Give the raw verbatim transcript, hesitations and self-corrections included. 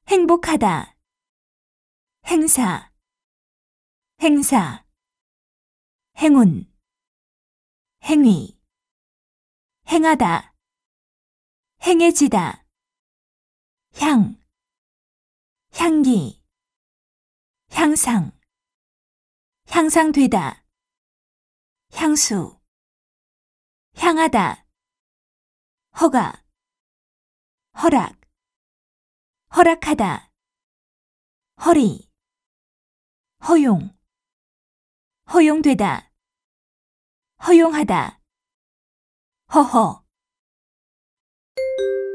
행복하다, 행사, 행사, 행운, 행위, 행하다, 행해지다, 향, 향기, 향상, 향상되다, 향수, 향하다, 허가, 허락, 허락하다, 허리, 허용, 허용되다, 허용하다, 허허.